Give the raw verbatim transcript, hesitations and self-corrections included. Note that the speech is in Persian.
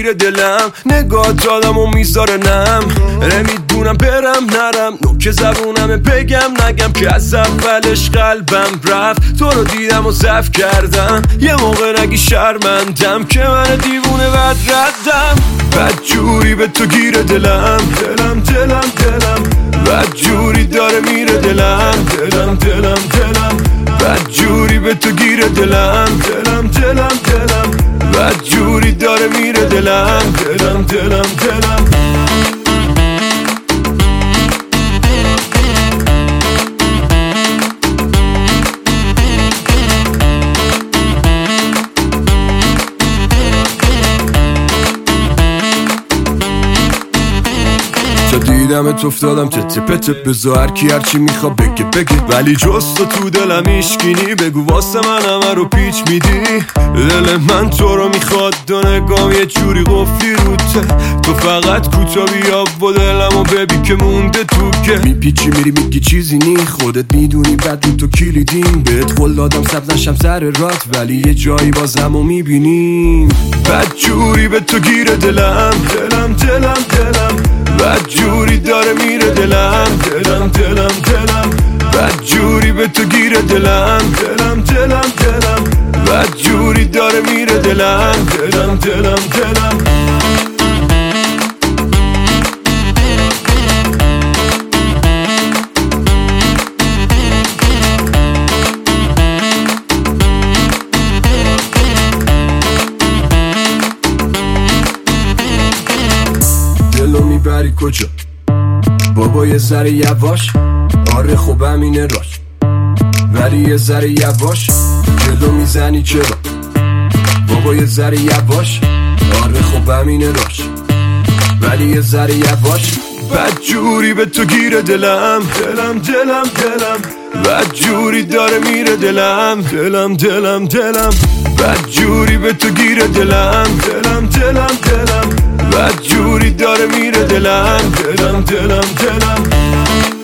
گیره دلم، نگاه آدم و میذاره نم. نمیدونم برم نرم، نوک زبونم بگم نگم که از اولش قلبم رفت. تو رو دیدم و ضعف کردم، یه موقع نگی شرمندم که من دیوونه بد ردم. بد جوری به تو گیره دلم، دلم دلم دلم بد جوری داره میره دلم، دلم دلم دلم بد جوری به تو گیره دلم، دلم دلم دلم بد جوری داره میره دلم، دلم دلم دلم دیدمت افتادم تته پته، بذار هر کی هرچی میخوا بگه بگه، ولی جز تو تو دلم ایشگینی. بگو واسه من همه رو پیچ میدی، دل من تو رو میخواد، دو نگام یه جوری قفلی روته. تو فقط کوتا بیا و دلمو ببین که مونده تو که میپیچی میری میگی چیزی نی، خودت میدونی بعد رو تو کلیدیم. بهت قول دادم سبز نشم سر رات، ولی یه جایی بازمو میبینیم. بد جوری به تو گیره دلم، دلم دلم دلم بد جوری داره میره دلم، دلم دلم دلم بد جوری به تو گیره دلم، دلم دلم دلم بد جوری داره میره دلم، دلم دلم دلم دلو میبری کجا بابا؟ یه ذره یواش، آره خب همینه راش، ولی یه ذره یواش جلو میزنی چرا؟ بابا یه ذره یواش، آره خب همینه راش، ولی یه ذره یواش. بد جوری به تو گیره دلم، دلم دلم دلم بد جوری داره میره دلم، دلم دلم دلم بد جوری به تو گیره دلم، دلم دلم دلم بد جوری داره میره دلم، دلم دلم دلم